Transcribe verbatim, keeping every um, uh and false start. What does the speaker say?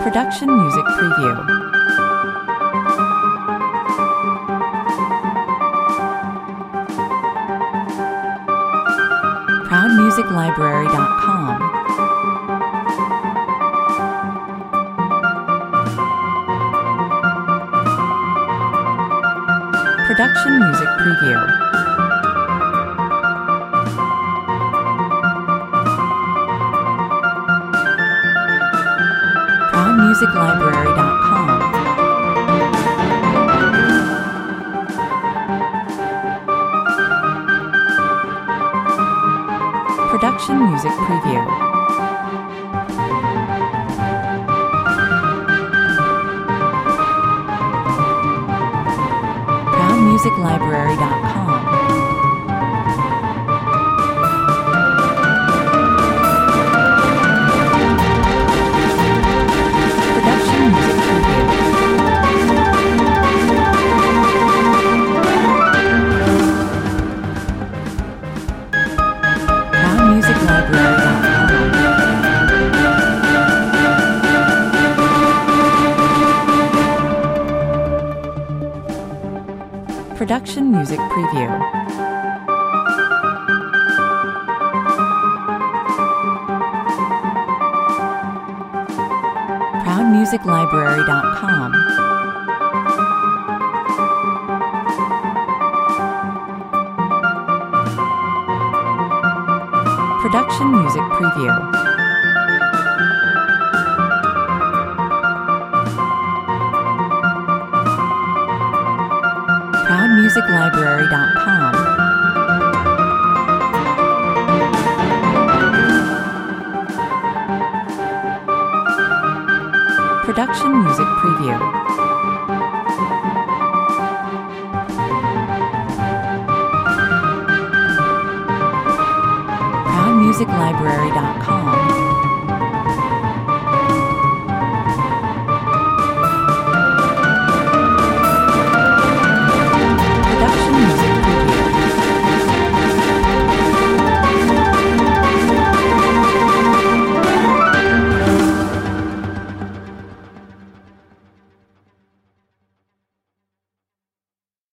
Production Music Preview. proud music library dot com. Production Music Preview. proud music library dot com. Production Music Preview. proud music library dot com. Production Music music library dot com. Production Music Preview. proud music library dot com. Production Music Preview. proud music library dot com. Production Music Preview. proud music library dot com.